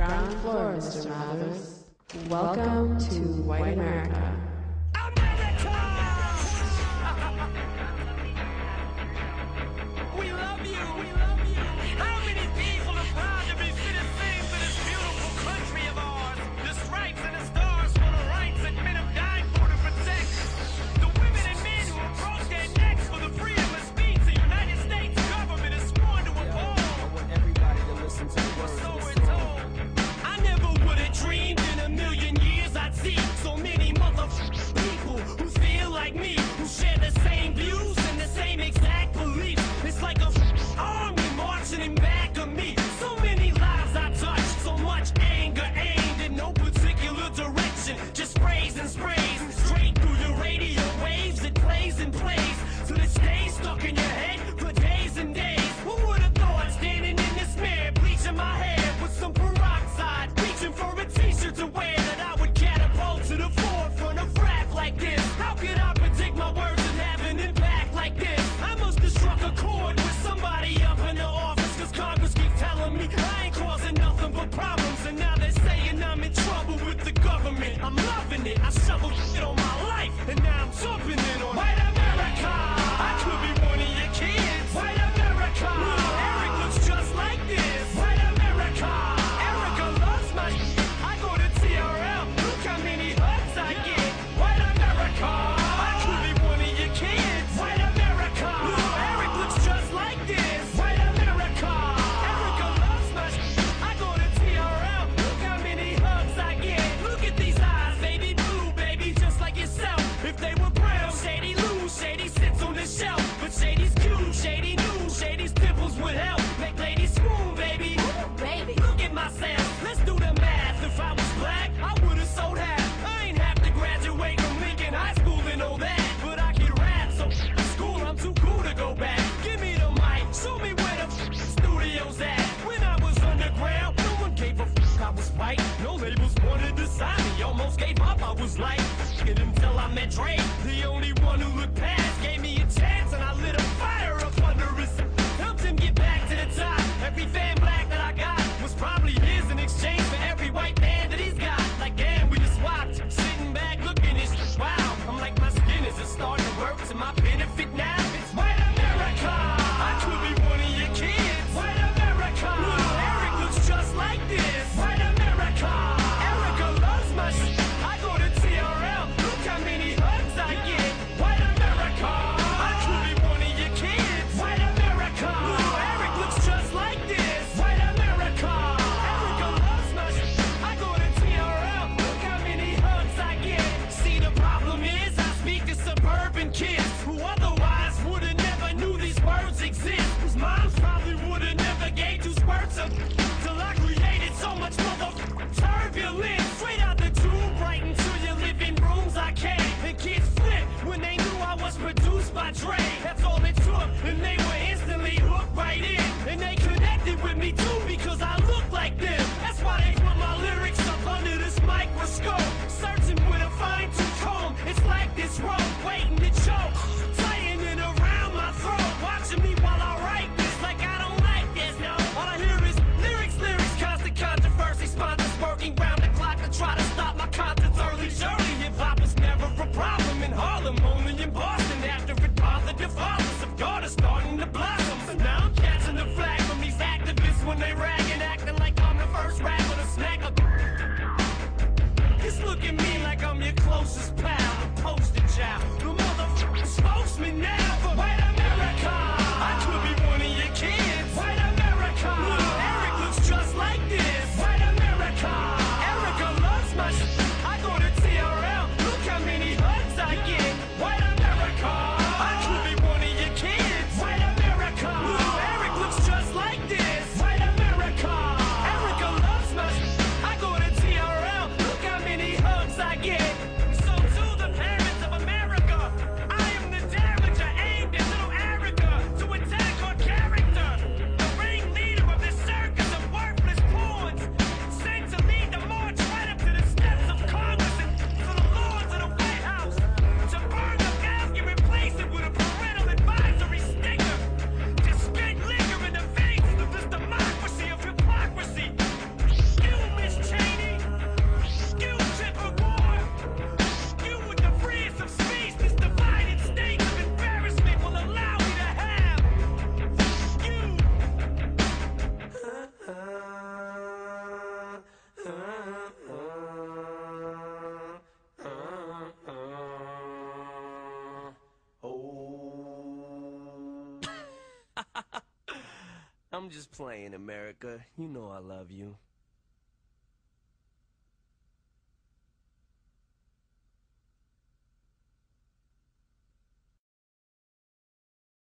ground floor, Mr. Mathers. Welcome to White America. We love you. We love you. How many people are proud to be citizens of this beautiful country of ours? The stripes and the stars for the rights that men have died for to protect. The women and men who have broke their necks for the freedom of speech the United States government is sworn to uphold. I want everybody to listen to the words So of we're this song. told. I never would have dreamed in a million years I'd see so many motherfucking people who feel like me, who share the same views and the same exact beliefs. It's like a army marching in back of me. So many lives I touch, so much anger aimed in no particular direction. Just sprays and sprays straight through your radio waves. It plays and plays till it stays stuck in your head for days and days. Who would have thought standing in this mirror, bleaching my hair with some peroxide, reaching for a t-shirt to wear, that I would catapult to the forefront of rap like this? How could I predict my words and have an impact like this? I must have struck a chord with somebody up in the office, cause Congress keeps telling me I ain't causing nothing but problems. And now they're saying I'm in trouble with the government. I'm loving it. I shoveled shit on my life, and now I'm jumping in on White America. I could be one of your kids. White America. Eric looks just like this. White America. Erica loves my shit. I go to TRL. Look how many hugs I get. White America. I could be one of your kids. White America. Eric looks just like this. White America. Erica loves my shit. I go to TRL. Look how many hugs I get. Look at these eyes, baby blue, baby, just like yourself. If they were brown, Shady lose. Shady sits on the shelf, but Shady's cute. Shady knew Shady's pimples would help make ladies swoon, baby. Ooh, baby, look at myself. Let's do the math. If I was black, I would've sold half. I ain't have to graduate from Lincoln High School and all that, but I can rap. So school, I'm too cool to go back. Give me the mic, show me where the studio's at. When I was underground, no one gave a I was white. No labels wanted to sign me. Almost gave up. I was like, it until I met Dre. The only one who looked past gave me a chance, and I lit a fire up under his. Helped him get back to the top. Every fan black that I got was probably his in exchange for every white man that he's got. Like damn, we just swapped. Sitting back looking at shit. Wow, I'm like my skin is it starting to work to my benefit now. It's White America. I could be one of your kids. White America. Eric looks just like this. White America. Erica loves my shit. I go to TRL. Look how many hugs I get. White America. I'm just playing, America. You know I love you.